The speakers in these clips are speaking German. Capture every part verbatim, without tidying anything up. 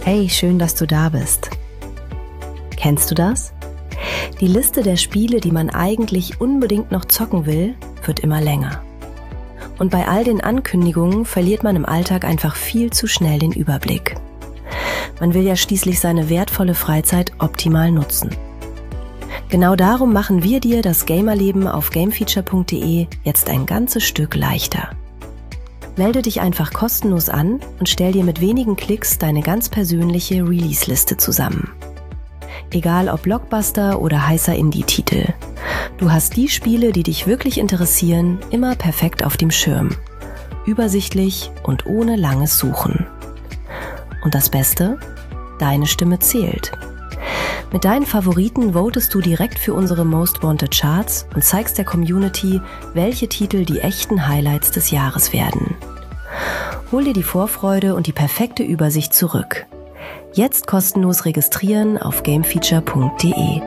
Hey, schön, dass du da bist. Kennst du das? Die Liste der Spiele, die man eigentlich unbedingt noch zocken will, wird immer länger. Und bei all den Ankündigungen verliert man im Alltag einfach viel zu schnell den Überblick. Man will ja schließlich seine wertvolle Freizeit optimal nutzen. Genau darum machen wir dir das Gamerleben auf gamefeature punkt de jetzt ein ganzes Stück leichter. Melde dich einfach kostenlos an und stell dir mit wenigen Klicks deine ganz persönliche Release-Liste zusammen. Egal ob Blockbuster oder heißer Indie-Titel. Du hast die Spiele, die dich wirklich interessieren, immer perfekt auf dem Schirm. Übersichtlich und ohne langes Suchen. Und das Beste? Deine Stimme zählt. Mit deinen Favoriten votest du direkt für unsere Most Wanted Charts und zeigst der Community, welche Titel die echten Highlights des Jahres werden. Hol dir die Vorfreude und die perfekte Übersicht zurück. Jetzt kostenlos registrieren auf gamefeature punkt de.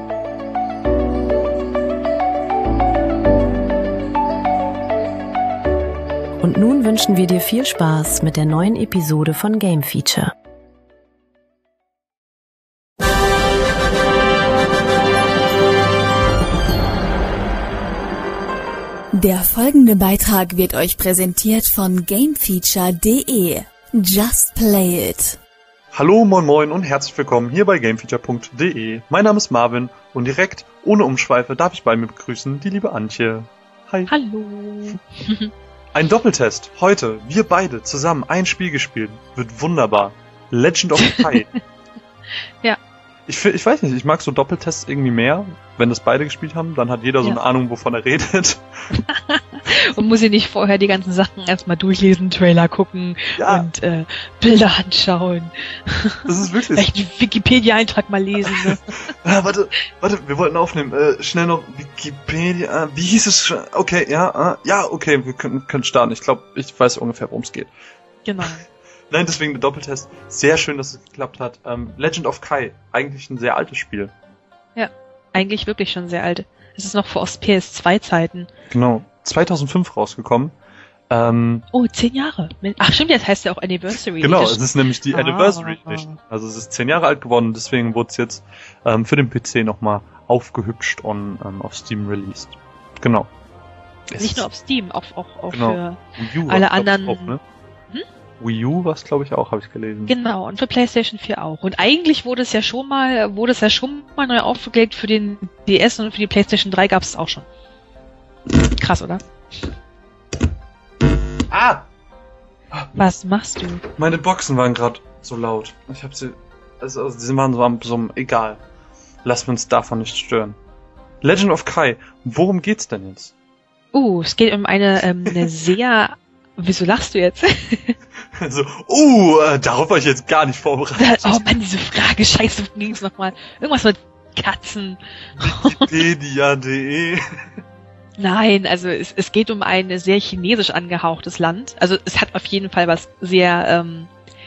Und nun wünschen wir dir viel Spaß mit der neuen Episode von Game Feature. Der folgende Beitrag wird euch präsentiert von gamefeature punkt de. Just play it. Hallo, moin moin und herzlich willkommen hier bei gamefeature punkt de. Mein Name ist Marvin und direkt, ohne Umschweife, darf ich bei mir begrüßen die liebe Antje. Hi. Hallo. Ein Doppeltest. Heute, wir beide zusammen ein Spiel gespielt. Wird wunderbar. Legend of Kai. Ja. Ich, ich weiß nicht, ich mag so Doppeltests irgendwie mehr. Wenn das beide gespielt haben, dann hat jeder so ja. eine Ahnung, wovon er redet. Und muss ich nicht vorher die ganzen Sachen erstmal durchlesen, Trailer gucken ja. und äh, Bilder anschauen. Das ist wirklich... Vielleicht einen Wikipedia-Eintrag mal lesen. Ne? ah, warte, warte, wir wollten aufnehmen. Äh, schnell noch Wikipedia... Wie hieß es schon? Okay, ja, äh, ja, okay, wir können, können starten. Ich glaube, ich weiß ungefähr, worum es geht. Genau. Nein, deswegen der Doppeltest. Sehr schön, dass es geklappt hat. Ähm, Legend of Kai, eigentlich ein sehr altes Spiel. Ja, eigentlich wirklich schon sehr alt. Es ist noch vor P S zwei Zeiten. Genau, zweitausendfünf rausgekommen. Ähm, oh, zehn Jahre. Ach stimmt, jetzt heißt ja auch Anniversary. Genau, es ist nämlich die ah, Anniversary ah. Edition. Also es ist zehn Jahre alt geworden, deswegen wurde es jetzt ähm, für den P C nochmal aufgehübscht und ähm, auf Steam released. Genau. Es Nicht nur auf Steam, auch, auch, auch genau. für Wii U alle anderen... Auch, ne? Hm? Wii U war es, glaube ich, auch, habe ich gelesen. Genau, und für PlayStation vier auch. Und eigentlich wurde es ja schon mal, wurde es ja schon mal neu aufgelegt für den D S und für die PlayStation drei gab es auch schon. Krass, oder? Ah! Was machst du? Meine Boxen waren gerade so laut. Ich habe sie, also, also sie waren so am, so am, egal. Lass uns davon nicht stören. Legend of Kai, worum geht's denn jetzt? Uh, es geht um eine, ähm, eine sehr, wieso lachst du jetzt? Also, uh, äh, darauf war ich jetzt gar nicht vorbereitet. Oh Mann, diese Frage, scheiße, wo ging's nochmal? Irgendwas mit Katzen. Wikipedia punkt de. Nein, also es, es geht um ein sehr chinesisch angehauchtes Land. Also es hat auf jeden Fall was sehr ähm,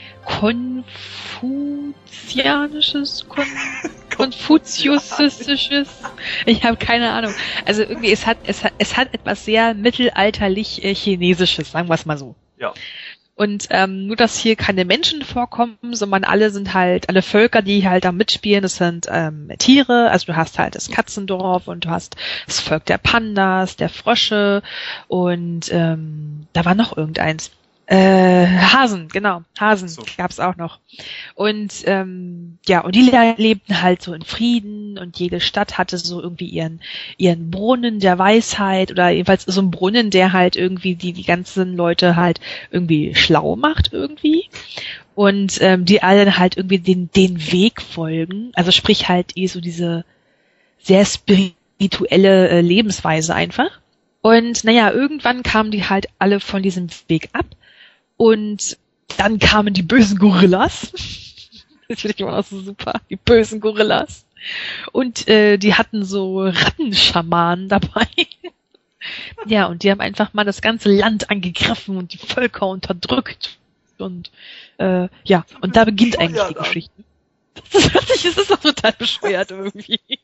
konfuzianisches, Kon konfuziusistisches. Ich habe keine Ahnung. Also irgendwie es hat es hat es hat etwas sehr mittelalterlich äh, chinesisches, sagen wir es mal so. Ja. Und ähm, nur, dass hier keine Menschen vorkommen, sondern alle sind halt, alle Völker, die halt da mitspielen, das sind ähm, Tiere. Also du hast halt das Katzendorf und du hast das Volk der Pandas, der Frösche und ähm, da war noch irgendeins. Äh, Hasen, genau, Hasen so. Gab's auch noch. Und ähm, ja, und die lebten halt so in Frieden und jede Stadt hatte so irgendwie ihren ihren Brunnen der Weisheit oder jedenfalls so einen Brunnen, der halt irgendwie die die ganzen Leute halt irgendwie schlau macht irgendwie. Und ähm, die allen halt irgendwie den den Weg folgen, also sprich halt eh so diese sehr spirituelle äh, Lebensweise einfach. Und naja, irgendwann kamen die halt alle von diesem Weg ab. Und dann kamen die bösen Gorillas. Das finde ich immer noch so super. Die bösen Gorillas. Und äh, die hatten so Rattenschamanen dabei. Ja, und die haben einfach mal das ganze Land angegriffen und die Völker unterdrückt. Und äh, ja, und da beginnt eigentlich die Geschichte. Das ist, das ist doch total bescheuert irgendwie.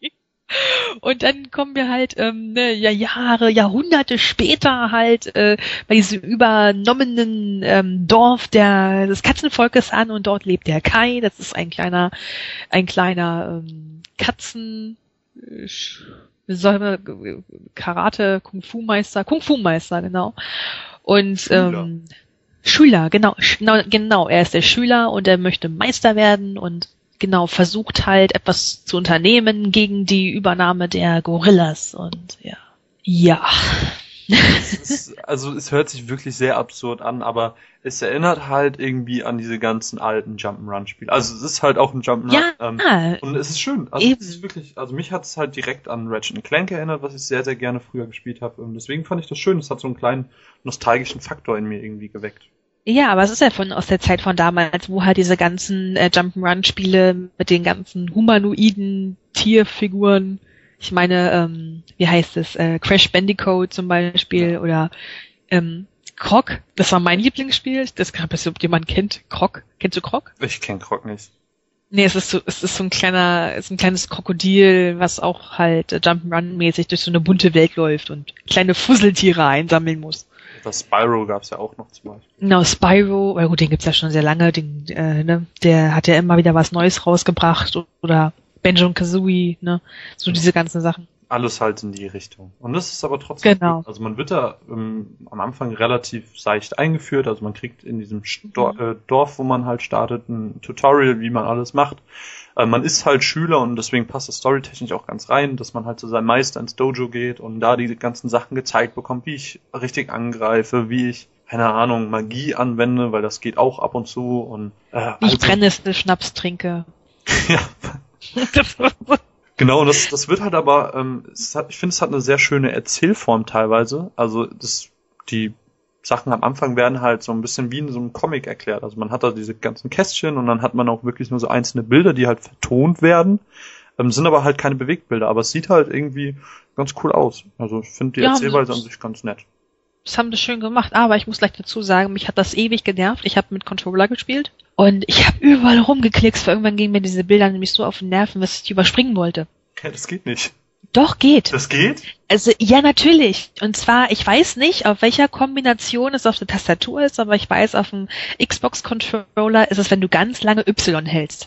Und dann kommen wir halt ähm, ne, ja, Jahre, Jahrhunderte später halt äh, bei diesem übernommenen ähm, Dorf der des Katzenvolkes an und dort lebt der Kai. Das ist ein kleiner, ein kleiner ähm, Katzen, äh, wie soll man, Karate, Kung-Fu-Meister, Kung-Fu-Meister, genau. Und Schüler. ähm, Schüler, genau, genau, genau. Er ist der Schüler und er möchte Meister werden und genau, versucht halt etwas zu unternehmen gegen die Übernahme der Gorillas und ja. Ja. Es ist, also es hört sich wirklich sehr absurd an, aber es erinnert halt irgendwie an diese ganzen alten Jump'n'Run-Spiele. Also es ist halt auch ein Jump'n'Run. Ja, ähm, und es ist schön. Also eben. es ist wirklich, also mich hat es halt direkt an Ratchet and Clank erinnert, was ich sehr, sehr gerne früher gespielt habe. Und deswegen fand ich das schön. Es hat so einen kleinen nostalgischen Faktor in mir irgendwie geweckt. Ja, aber es ist ja von aus der Zeit von damals, wo halt diese ganzen äh, Jump'n'Run-Spiele mit den ganzen humanoiden Tierfiguren, ich meine, ähm, wie heißt es, äh, Crash Bandicoot zum Beispiel oder ähm, Croc, das war mein Lieblingsspiel, das kann ich, ob jemand kennt, Croc, kennst du Croc? Ich kenn Croc nicht. Nee, es ist so, es ist so ein kleiner, es ist ein kleines Krokodil, was auch halt äh, Jump'n'Run-mäßig durch so eine bunte Welt läuft und kleine Fusseltiere einsammeln muss. Das Spyro gab's ja auch noch zum Beispiel. Genau, Spyro, ja gut, den gibt's ja schon sehr lange, den, äh, ne, der hat ja immer wieder was Neues rausgebracht oder Banjo und Kazooie, ne, so diese ganzen Sachen. Alles halt in die Richtung. Und das ist aber trotzdem Genau. gut. Also man wird da ähm, am Anfang relativ seicht eingeführt. Also man kriegt in diesem Sto- Mhm. äh, Dorf, wo man halt startet, ein Tutorial, wie man alles macht. Äh, man ist halt Schüler und deswegen passt das storytechnisch auch ganz rein, dass man halt zu seinem Meister ins Dojo geht und da die ganzen Sachen gezeigt bekommt, wie ich richtig angreife, wie ich, keine Ahnung, Magie anwende, weil das geht auch ab und zu. Und äh, Wie ich also, Brennnessel Schnaps trinke. ja. Genau, das, das wird halt aber, ähm, es hat, ich finde, es hat eine sehr schöne Erzählform teilweise. Also das, die Sachen am Anfang werden halt so ein bisschen wie in so einem Comic erklärt. Also man hat da diese ganzen Kästchen und dann hat man auch wirklich nur so einzelne Bilder, die halt vertont werden. Ähm, sind aber halt keine Bewegtbilder, aber es sieht halt irgendwie ganz cool aus. Also ich finde die Ja, Erzählweise an das- sich ganz nett. Das haben das schön gemacht, aber ich muss gleich dazu sagen, mich hat das ewig genervt. Ich habe mit Controller gespielt und ich habe überall rumgeklickt, weil irgendwann gingen mir diese Bilder nämlich so auf den Nerven, dass ich überspringen wollte. Ja, das geht nicht. Doch, geht. Das geht? Also, ja, natürlich. Und zwar, ich weiß nicht, auf welcher Kombination es auf der Tastatur ist, aber ich weiß, auf dem Xbox-Controller ist es, wenn du ganz lange Y hältst.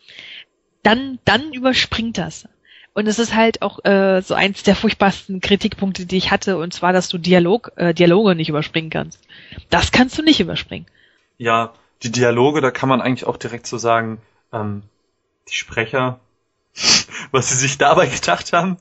Dann, dann überspringt das. Und es ist halt auch äh, so eins der furchtbarsten Kritikpunkte, die ich hatte, und zwar, dass du Dialog, äh, Dialoge nicht überspringen kannst. Das kannst du nicht überspringen. Ja, die Dialoge, da kann man eigentlich auch direkt so sagen, ähm, die Sprecher, was sie sich dabei gedacht haben.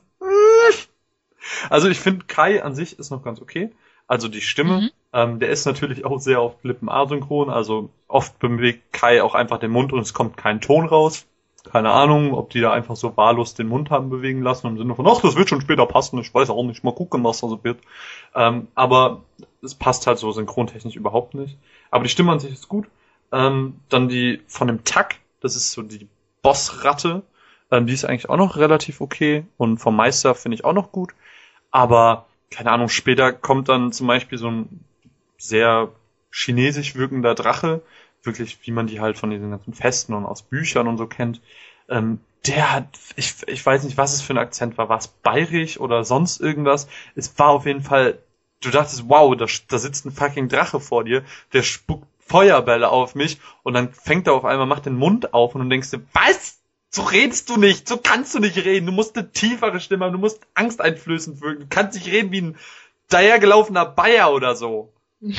Also ich finde, Kai an sich ist noch ganz okay. Also die Stimme, Mhm. ähm, der ist natürlich auch sehr oft Lippen-A-synchron, also oft bewegt Kai auch einfach den Mund und es kommt kein Ton raus. Keine Ahnung, ob die da einfach so wahllos den Mund haben bewegen lassen, im Sinne von, ach, das wird schon später passen, ich weiß auch nicht, mal gucken, was da so wird. Ähm, aber es passt halt so synchrontechnisch überhaupt nicht. Aber die Stimme an sich ist gut. Ähm, dann die von dem Tak, das ist so die Bossratte, ähm, die ist eigentlich auch noch relativ okay. Und vom Meister finde ich auch noch gut. Aber, keine Ahnung, später kommt dann zum Beispiel so ein sehr chinesisch wirkender Drache, wirklich, wie man die halt von diesen ganzen Festen und aus Büchern und so kennt. Ähm, der hat, ich, ich weiß nicht, was es für ein Akzent war. War es bayerisch oder sonst irgendwas? Es war auf jeden Fall, du dachtest, wow, da, da sitzt ein fucking Drache vor dir, der spuckt Feuerbälle auf mich und dann fängt er auf einmal, macht den Mund auf und du denkst dir, was? So redest du nicht, so kannst du nicht reden, du musst eine tiefere Stimme haben, du musst angsteinflößend wirken, du kannst nicht reden wie ein dahergelaufener Bayer oder so.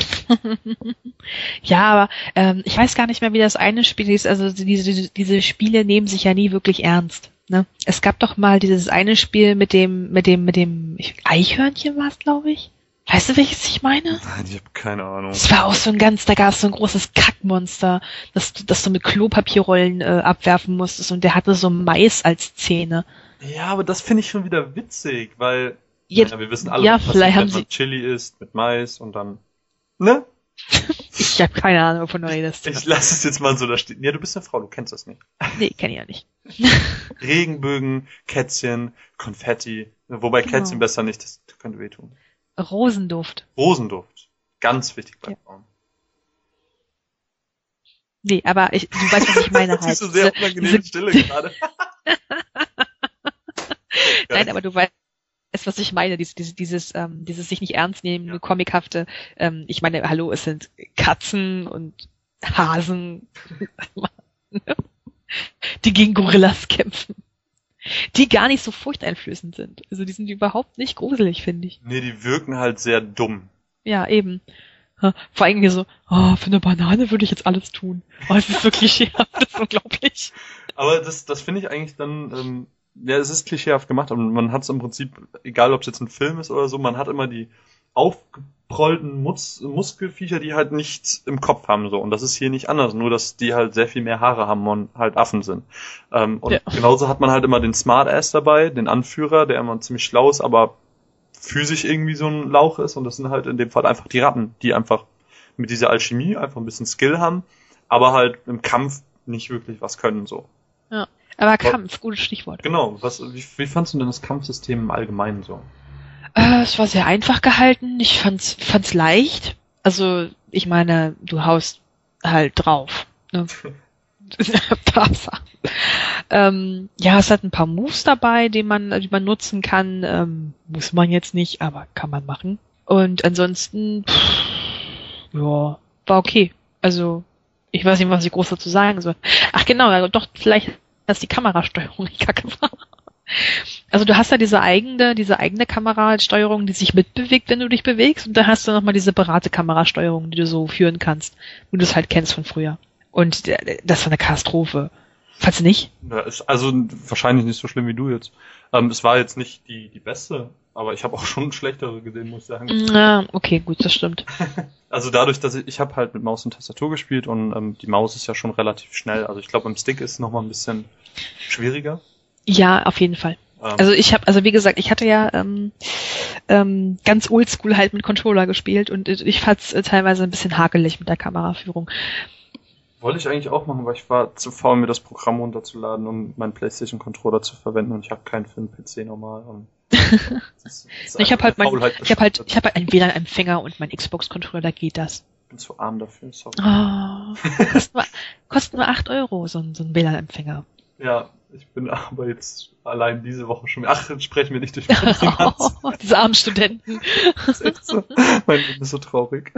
Ja, aber ähm, ich weiß gar nicht mehr, wie das eine Spiel ist. Also diese, diese, diese Spiele nehmen sich ja nie wirklich ernst. Ne? Es gab doch mal dieses eine Spiel mit dem, mit dem, mit dem ich, Eichhörnchen war es, glaube ich. Weißt du, welches ich meine? Nein, ich habe keine Ahnung. Es war auch so ein ganz, da gab es so ein großes Kackmonster, das, das du mit Klopapierrollen äh, abwerfen musstest und der hatte so Mais als Zähne. Ja, aber das finde ich schon wieder witzig, weil Ja, ja, wir wissen alle, ja, was passiert, vielleicht haben wenn man sie- Chili isst mit Mais und dann, ne? Ich habe keine Ahnung, wovon du redest. Ich lasse es jetzt mal so da stehen. Ja, du bist eine Frau, du kennst das nicht. Nee, kenn ich ja nicht. Regenbögen, Kätzchen, Konfetti. Wobei Genau. Kätzchen besser nicht, das könnte wehtun. Rosenduft. Rosenduft. Ganz wichtig bei Ja. Frauen. Nee, aber ich, du weißt, was ich meine halt. Siehst du sehr Diese- unangenehme diese- Stille gerade. Nein, aber du weißt, was ich meine, dieses, dieses, dieses, ähm, dieses sich nicht ernst nehmen, Ja. nur comichafte, ähm, ich meine, hallo, es sind Katzen und Hasen, die gegen Gorillas kämpfen. Die gar nicht so furchteinflößend sind. Also die sind überhaupt nicht gruselig, finde ich. Nee, die wirken halt sehr dumm. Ja, eben. Ha, Vor allem hier so, oh, für eine Banane würde ich jetzt alles tun. Oh, es ist so klischeehaft, das ist unglaublich. Aber das, das finde ich eigentlich dann, ähm, ja, es ist klischeehaft gemacht, aber man hat es im Prinzip, egal ob es jetzt ein Film ist oder so, man hat immer die aufgeprollten Mus Muskelviecher, die halt nichts im Kopf haben, so. Und das ist hier nicht anders, nur dass die halt sehr viel mehr Haare haben und halt Affen sind. Ähm, und Ja. genauso hat man halt immer den Smartass dabei, den Anführer, der immer ziemlich schlau ist, aber physisch irgendwie so ein Lauch ist. Und das sind halt in dem Fall einfach die Ratten, die einfach mit dieser Alchemie einfach ein bisschen Skill haben, aber halt im Kampf nicht wirklich was können, so. Ja. Aber Kampf, gutes Stichwort. Genau, was, wie, wie fandst du denn das Kampfsystem im Allgemeinen so? Äh, es war sehr einfach gehalten. Ich fand's, fand's leicht. Also, ich meine, du haust halt drauf. Ne? ähm, ja, es hat ein paar Moves dabei, die man, die man nutzen kann. Ähm, muss man jetzt nicht, aber kann man machen. Und ansonsten, pff, ja, war okay. Also, ich weiß nicht, was ich groß dazu sagen soll. Ach genau, ja, doch, vielleicht, dass die Kamerasteuerung nicht kacke war. Also du hast ja diese eigene, diese eigene Kamerasteuerung, die sich mitbewegt, wenn du dich bewegst, und dann hast du nochmal die separate Kamerasteuerung, die du so führen kannst, wo du es halt kennst von früher. Und äh, das war eine Katastrophe. Falls nicht? Ja, ist also wahrscheinlich nicht so schlimm wie du jetzt. Ähm, es war jetzt nicht die, die beste, aber ich habe auch schon schlechtere gesehen, muss ich sagen. Ja, okay, gut, das stimmt. Also dadurch, dass ich, ich habe halt mit Maus und Tastatur gespielt und ähm, die Maus ist ja schon relativ schnell. Also ich glaube, im Stick ist es nochmal ein bisschen schwieriger. Ja, auf jeden Fall. Ähm, Also ich habe, also wie gesagt, ich hatte ja ähm, ähm, ganz oldschool halt mit Controller gespielt und ich fand's äh, teilweise ein bisschen hakelig mit der Kameraführung. wollte ich eigentlich auch machen, aber ich war zu faul, mir das Programm runterzuladen, um meinen PlayStation-Controller zu verwenden, und ich habe keinen für den P C normal. Und das ist, das ist Ich habe halt mein, Faulheit ich habe halt, ich habe halt einen W L A N-Empfänger und mein Xbox-Controller, da geht das. Ich bin zu arm dafür, sorry. Oh, kostet nur, kostet nur acht Euro, so ein, so ein W L A N-Empfänger. Ja, ich bin aber jetzt allein diese Woche schon. Ach, jetzt sprechen wir nicht durch meine Finanzen. Oh, diese armen Studenten. Das ist echt so. Mein Leben ist so traurig.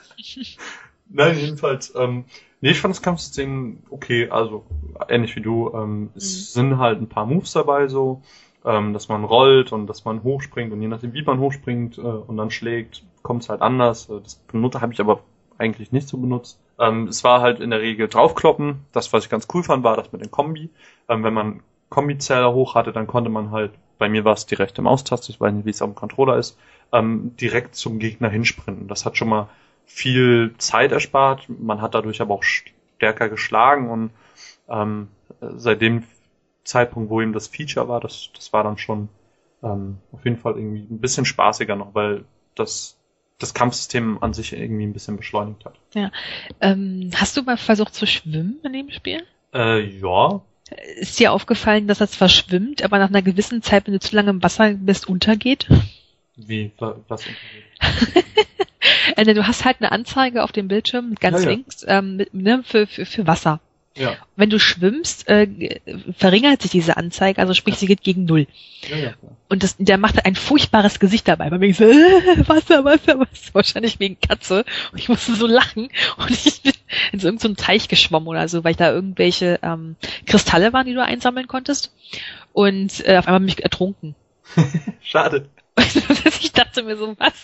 Nein, jedenfalls, ähm, nee, ich fand das Kampfsystem okay, also ähnlich wie du. Ähm, es Mhm. sind halt ein paar Moves dabei, so, ähm, dass man rollt und dass man hochspringt, und je nachdem, wie man hochspringt äh, und dann schlägt, kommt es halt anders. Äh, Das benutze habe ich aber eigentlich nicht so benutzt. Ähm, es war halt in der Regel draufkloppen. Das, was ich ganz cool fand, war das mit den Kombi. Ähm, wenn man Kombizähler hoch hatte, dann konnte man halt, bei mir war es die rechte Maustaste, ich weiß nicht, wie es auf dem Controller ist, ähm, direkt zum Gegner hinsprinten. Das hat schon mal viel Zeit erspart. Man hat dadurch aber auch stärker geschlagen, und ähm, seit dem Zeitpunkt, wo ihm das Feature war, das, das war dann schon ähm, auf jeden Fall irgendwie ein bisschen spaßiger noch, weil das das Kampfsystem an sich irgendwie ein bisschen beschleunigt hat. Ähm, hast du mal versucht zu schwimmen in dem Spiel? Äh, ja. Ist dir aufgefallen, dass er zwar schwimmt, aber nach einer gewissen Zeit, wenn du zu lange im Wasser bist, untergeht? Wie? Was untergeht? äh, du hast halt eine Anzeige auf dem Bildschirm, ganz Ja, ja. links, ähm, mit, ne, für, für, für Wasser. Ja. Wenn du schwimmst, äh, verringert sich diese Anzeige, also sprich, sie geht gegen Null. Ja, ja, klar. Und das, der macht ein furchtbares Gesicht dabei. Bei mir so, äh, Wasser, Wasser, Wasser. Wahrscheinlich wegen Katze. Und ich musste so lachen. Und ich bin in so irgendeinen Teich geschwommen oder so, weil da irgendwelche ähm, Kristalle waren, die du einsammeln konntest. Und äh, auf einmal bin ich ertrunken. Schade. Ich dachte mir so, was?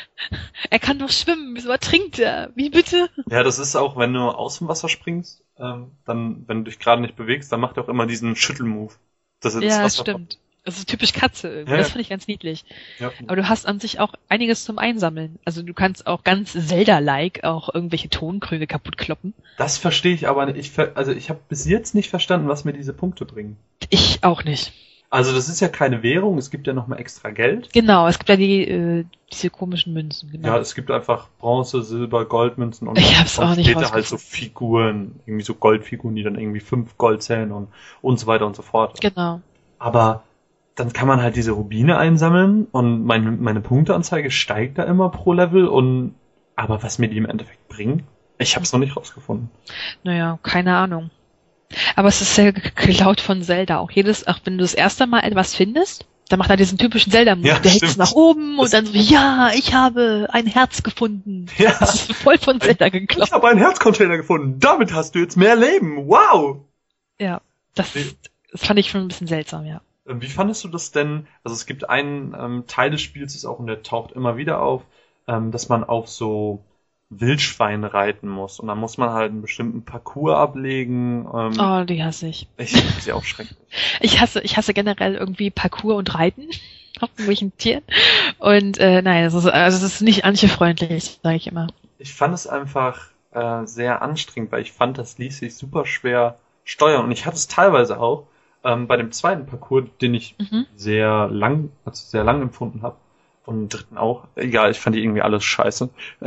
Er kann doch schwimmen, wieso ertrinkt er? Wie bitte? Ja, das ist auch, wenn du aus dem Wasser springst, ähm, dann, wenn du dich gerade nicht bewegst, dann macht er auch immer diesen Schüttelmove. Das ist Ja, das das stimmt. Das ist typisch Katze irgendwie. Ja, Das ja. finde ich ganz niedlich. Ja. Aber du hast an sich auch einiges zum Einsammeln. Also du kannst auch ganz Zelda-like auch irgendwelche Tonkrüge kaputt kloppen. Das verstehe ich aber nicht. Ich, ver- also ich habe bis jetzt nicht verstanden, was mir diese Punkte bringen. Ich auch nicht. Also das ist ja keine Währung, es gibt ja nochmal extra Geld. Genau, es gibt ja die, äh, diese komischen Münzen, genau. Ja, es gibt einfach Bronze, Silber, Goldmünzen, und Ich hab's und auch nicht später halt so rausgefunden. Figuren, irgendwie so Goldfiguren, die dann irgendwie fünf Gold zählen, und, und so weiter und so fort. Genau. Aber dann kann man halt diese Rubine einsammeln, und meine, meine Punkteanzeige steigt da immer pro Level, und aber was mir die im Endeffekt bringen, ich habe es noch nicht rausgefunden. Naja, keine Ahnung. Aber es ist sehr g- geklaut von Zelda. Auch jedes, auch wenn du das erste Mal etwas findest, Da macht er diesen typischen Zelda-Move. Ja, der hält es stimmt. nach oben und Das- dann so, ja, ich habe ein Herz gefunden. Ja. Das ist voll von Zelda geklaut. Ich habe einen Herzcontainer gefunden. Damit hast du jetzt mehr Leben. Wow! Ja, das, Nee. das fand ich schon ein bisschen seltsam, ja. Ähm, Wie fandest du das denn? Also es gibt einen ähm, Teil des Spiels, ist auch und der taucht immer wieder auf, ähm, dass man auf so Wildschwein reiten muss. Und dann muss man halt einen bestimmten Parcours ablegen. Ähm, Oh, die hasse ich. Ich finde sie auch schrecklich. Ich hasse, ich hasse generell irgendwie Parkour und Reiten auf irgendwelchen Tieren. Und äh, nein, das ist, also das ist nicht anche-freundlich, sage ich immer. Ich fand es einfach äh, sehr anstrengend, weil ich fand, das ließ sich super schwer steuern. Und ich hatte es teilweise auch ähm, bei dem zweiten Parcours, den ich Mhm. sehr lang, also sehr lang empfunden habe. Und im dritten auch. Egal, ich fand die irgendwie alles scheiße.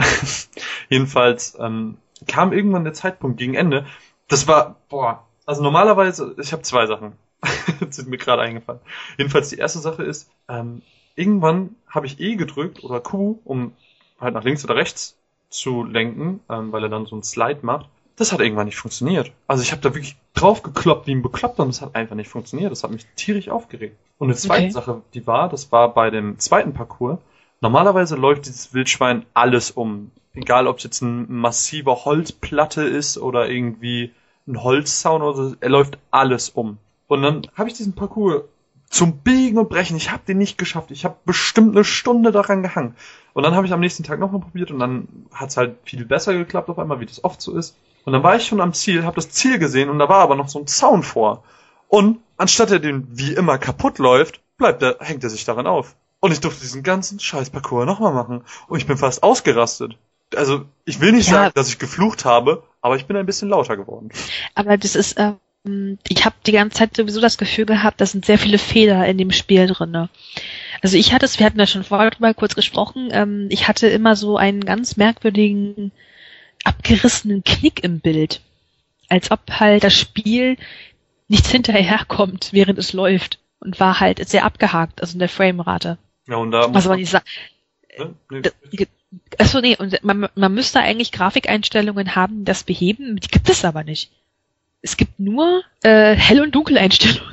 Jedenfalls ähm, kam irgendwann der Zeitpunkt gegen Ende. Das war, boah, also normalerweise, ich habe zwei Sachen. Das sind mir gerade eingefallen. Jedenfalls die erste Sache ist, ähm, irgendwann habe ich E gedrückt oder Q, um halt nach links oder rechts zu lenken, ähm, weil er dann so einen Slide macht. Das hat irgendwann nicht funktioniert. Also ich habe da wirklich drauf gekloppt wie ein Bekloppter und das hat einfach nicht funktioniert. Das hat mich tierisch aufgeregt. Und eine zweite Okay. Sache, die war, das war bei dem zweiten Parcours. Normalerweise läuft dieses Wildschwein alles um. Egal, ob es jetzt ein massiver Holzplatte ist oder irgendwie ein Holzzaun oder so, er läuft alles um. Und dann habe ich diesen Parcours zum Biegen und Brechen, ich habe den nicht geschafft. Ich habe bestimmt eine Stunde daran gehangen. Und dann habe ich am nächsten Tag nochmal probiert und dann hat es halt viel besser geklappt auf einmal, wie das oft so ist. Und dann war ich schon am Ziel, habe das Ziel gesehen und da war aber noch so ein Zaun vor. Und anstatt er den wie immer kaputt läuft, bleibt er, hängt er sich daran auf. Und ich durfte diesen ganzen scheiß Parcours nochmal machen. Und ich bin fast ausgerastet. Also, ich will nicht Ja. sagen, dass ich geflucht habe, aber ich bin ein bisschen lauter geworden. Aber das ist, ähm, ich habe die ganze Zeit sowieso das Gefühl gehabt, da sind sehr viele Fehler in dem Spiel drinne. Also ich hatte es, wir hatten da schon vorher drüber kurz gesprochen, ähm, ich hatte immer so einen ganz merkwürdigen, abgerissenen Knick im Bild. Als ob halt das Spiel nichts hinterherkommt, während es läuft. Und war halt sehr abgehakt, also in der Framerate. Ja, und da muss Was aber man, nicht sagen. ne? Nee, Achso, nee, und man, man müsste eigentlich Grafikeinstellungen haben, die das beheben, die gibt es aber nicht. Es gibt nur äh, Hell- und Dunkeleinstellungen.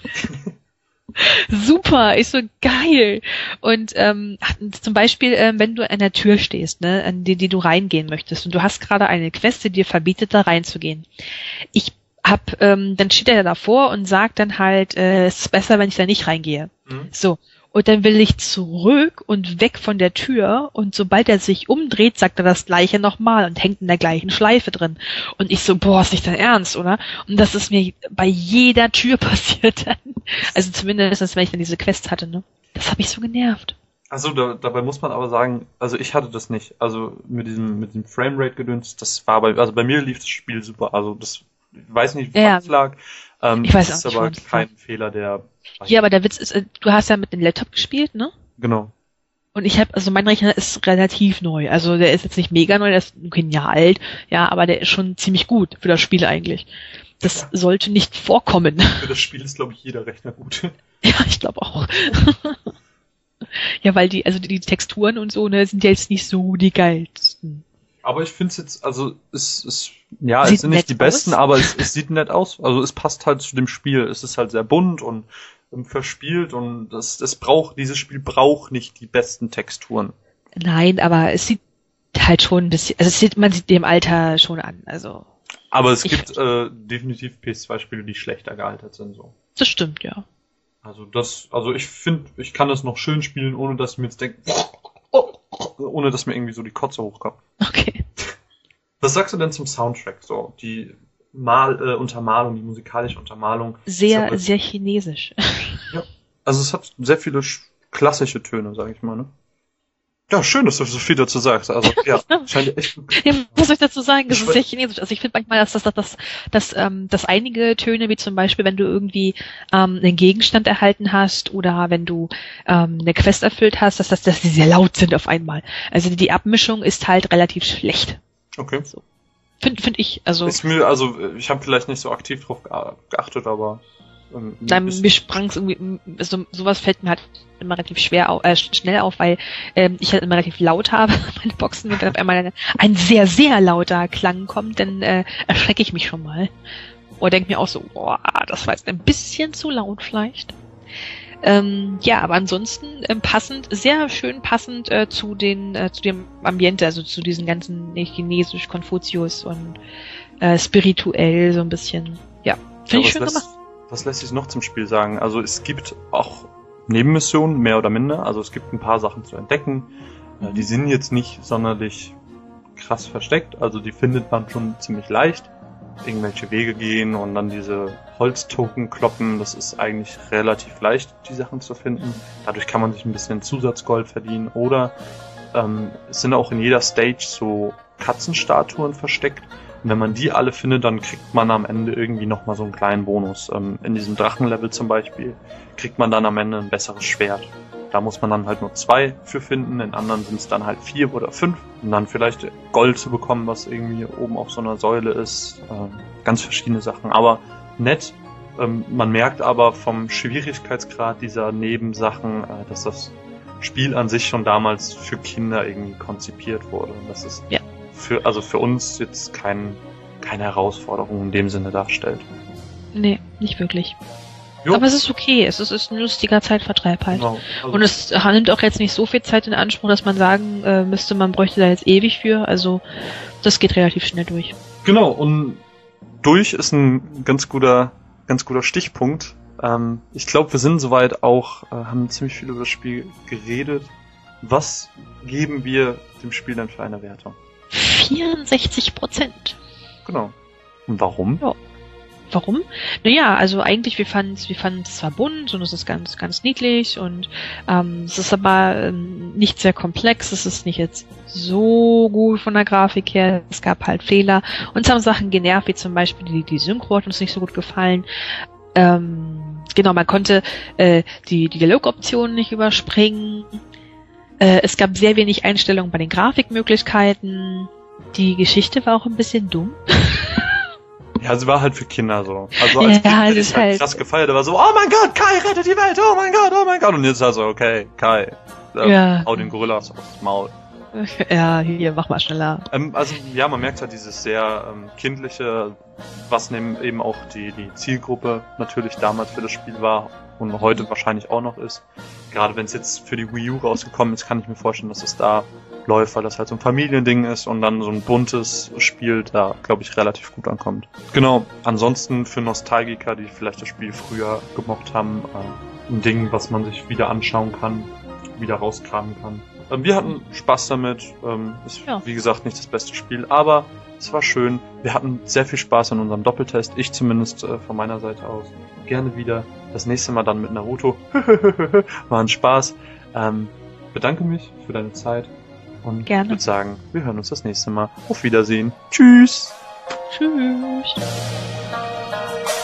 Super, ist so geil. Und ähm, zum Beispiel, ähm, wenn du an der Tür stehst, ne, an die, die du reingehen möchtest, und du hast gerade eine Quest, die dir verbietet, da reinzugehen. Ich hab, ähm, dann steht er davor und sagt dann halt, äh, es ist besser, wenn ich da nicht reingehe. Mhm. So. Und dann will ich zurück und weg von der Tür und sobald er sich umdreht, sagt er das Gleiche nochmal und hängt in der gleichen Schleife drin. Und ich so, boah, ist nicht dein Ernst, oder? Und das ist mir bei jeder Tür passiert dann. Also zumindest, wenn ich dann diese Quest hatte, ne? Das hat mich so genervt. Also da, dabei muss man aber sagen, also ich hatte das nicht. Also mit diesem mit dem Framerate-Gedöns, das war bei, also bei mir lief das Spiel super. Also das, ich weiß nicht, wie Ja, es lag. Ähm, ich weiß das auch ist nicht, aber woran es kein Fehler, der... Ja, aber der Witz ist, äh, du hast ja mit dem Laptop gespielt, ne? Genau. Und ich habe, also mein Rechner ist relativ neu. Also der ist jetzt nicht mega neu, der ist ein Jahr alt, ja, aber der ist schon ziemlich gut für das Spiel eigentlich. Das sollte nicht vorkommen. Für das Spiel ist, glaube ich, jeder Rechner gut. Ja, ich glaube auch. Ja, weil die, also die Texturen und so, ne, sind ja jetzt nicht so die geilsten. Aber ich finde es jetzt, also es ist, ja, Sieht es sind nicht nett die besten, aus. aber es, es sieht nett aus. Also es passt halt zu dem Spiel. Es ist halt sehr bunt und, und verspielt und das, das braucht, dieses Spiel braucht nicht die besten Texturen. Nein, aber es sieht halt schon ein bisschen, also es sieht, man sieht dem Alter schon an, also. Aber es Ich- gibt äh, definitiv P S zwei Spiele, die schlechter gealtert sind, so. Das stimmt, ja. Also das, also ich finde, ich kann das noch schön spielen, ohne dass ich mir jetzt denke, ohne dass mir irgendwie so die Kotze hochkommt. Okay. Was sagst du denn zum Soundtrack? So, die Mal, äh, Untermalung, die musikalische Untermalung. Sehr, Ist aber- sehr chinesisch. Also es hat sehr viele sch- klassische Töne, sag ich mal, ne? Ja, schön, dass du so viel dazu sagst. Also ja, scheint echt gut. Ja, was soll ich dazu sagen? Das Ich ist weiß- sehr chinesisch. Also ich finde manchmal, dass, dass, dass, dass, dass, ähm, dass einige Töne, wie zum Beispiel, wenn du irgendwie ähm, einen Gegenstand erhalten hast oder wenn du ähm, eine Quest erfüllt hast, dass, dass, dass die sehr laut sind auf einmal. Also die Abmischung ist halt relativ schlecht. Okay. Finde find ich. Also Ist mir, also ich habe vielleicht nicht so aktiv drauf gea- geachtet, aber ähm, dann, ist- mir sprang's irgendwie, so, sowas fällt mir halt immer relativ schwer auf, äh, schnell auf, weil ähm, ich halt immer relativ laut habe, meine Boxen, und dann auf einmal eine, ein sehr, sehr lauter Klang kommt, dann äh, erschrecke ich mich schon mal. Oder denke mir auch so, boah, das war jetzt ein bisschen zu laut vielleicht. Ähm, ja, aber ansonsten ähm, passend, sehr schön passend äh, zu den äh, zu dem Ambiente, also zu diesen ganzen äh, Chinesisch, Konfuzius und äh, spirituell so ein bisschen. Ja, finde ja, ich schön lässt, gemacht. Was lässt sich noch zum Spiel sagen? Also es gibt auch Nebenmissionen, mehr oder minder. Also es gibt ein paar Sachen zu entdecken. Mhm. Die sind jetzt nicht sonderlich krass versteckt, also die findet man schon ziemlich leicht. Irgendwelche Wege gehen und dann diese Holztoken kloppen, das ist eigentlich relativ leicht, die Sachen zu finden. Dadurch kann man sich ein bisschen Zusatzgold verdienen oder ähm, es sind auch in jeder Stage so Katzenstatuen versteckt und wenn man die alle findet, dann kriegt man am Ende irgendwie nochmal so einen kleinen Bonus. Ähm, in diesem Drachenlevel zum Beispiel kriegt man dann am Ende ein besseres Schwert. Da muss man dann halt nur zwei für finden, in anderen sind es dann halt vier oder fünf, um dann vielleicht Gold zu bekommen, was irgendwie oben auf so einer Säule ist. Ähm, ganz verschiedene Sachen, aber nett. Ähm, man merkt aber vom Schwierigkeitsgrad dieser Nebensachen, äh, dass das Spiel an sich schon damals für Kinder irgendwie konzipiert wurde. Und das ist ja. für, also für uns jetzt kein, keine Herausforderung in dem Sinne darstellt. Nee, nicht wirklich. Jo. Aber es ist okay, es ist, es ist ein lustiger Zeitvertreib halt. Genau. Also und es nimmt auch jetzt nicht so viel Zeit in Anspruch, dass man sagen äh, müsste, man bräuchte da jetzt ewig für. Also das geht relativ schnell durch. Genau, und durch ist ein ganz guter, ganz guter Stichpunkt. Ähm, ich glaube, wir sind soweit auch, äh, haben ziemlich viel über das Spiel geredet. Was geben wir dem Spiel denn für eine Wertung? vierundsechzig Prozent. Genau. Und warum? Ja. Warum? Naja, also eigentlich, wir fanden es wir fanden's zwar bunt und es ist ganz, ganz niedlich und ähm, es ist aber ähm, nicht sehr komplex, es ist nicht jetzt so gut von der Grafik her, es gab halt Fehler. Uns haben Sachen genervt, wie zum Beispiel die, die Synchro hat uns nicht so gut gefallen. Ähm, genau, man konnte äh, die, die Dialogoptionen nicht überspringen. Äh, es gab sehr wenig Einstellungen bei den Grafikmöglichkeiten. Die Geschichte war auch ein bisschen dumm. Ja, sie war halt für Kinder so. Also als ja, Kind hätte ich halt krass gefeiert, der war so, oh mein Gott, Kai rettet die Welt, oh mein Gott, oh mein Gott. Und jetzt halt so, okay, Kai, äh, ja. hau den Gorillas aufs Maul. Ja, hier, mach mal schneller. Ähm, also ja, man merkt halt dieses sehr ähm, kindliche, was eben auch die, die Zielgruppe natürlich damals für das Spiel war und heute wahrscheinlich auch noch ist. Gerade wenn es jetzt für die Wii U rausgekommen ist, kann ich mir vorstellen, dass es da läuft, weil das halt so ein Familiending ist und dann so ein buntes Spiel da, glaube ich, relativ gut ankommt. Genau, ansonsten für Nostalgiker, die vielleicht das Spiel früher gemocht haben, äh, ein Ding, was man sich wieder anschauen kann, wieder rauskramen kann. Ähm, wir hatten Spaß damit, ähm, ist ja. wie gesagt nicht das beste Spiel, aber es war schön. Wir hatten sehr viel Spaß an unserem Doppeltest, ich zumindest äh, von meiner Seite aus. Gerne wieder. Das nächste Mal dann mit Naruto. War ein Spaß. Ähm, bedanke mich für deine Zeit. Und Gerne. Ich würde sagen, wir hören uns das nächste Mal. Auf Wiedersehen. Tschüss. Tschüss.